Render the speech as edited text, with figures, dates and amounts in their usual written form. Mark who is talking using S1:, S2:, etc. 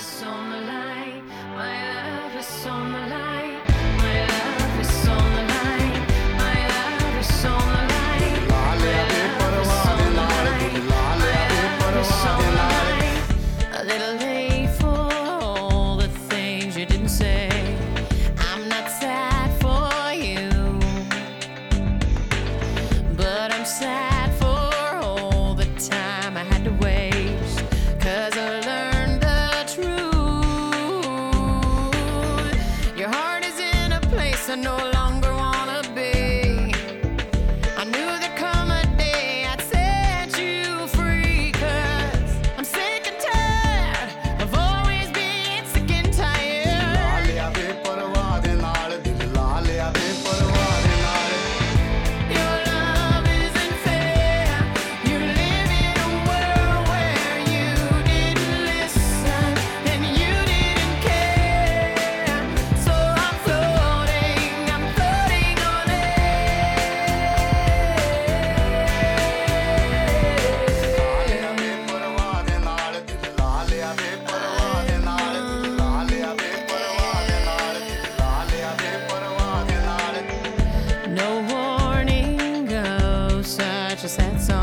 S1: is on the line. My love is on the line. My love is on the line. My love is on the line. My love is on the line. My love is on the line. A little late for all the things you didn't say. I'm not sad for you, but I'm sad for all the time I had to waste. 'Cause I learned the truth. Your heart is in a place I no longer wanna be. I knew there'd come a day I'd set you free. 'Cause I'm sick and tired of always being sick and tired. Your love isn't fair. You live in a world where you didn't listen and you didn't care. So I'm floating on air. No warning goes, such a sad song.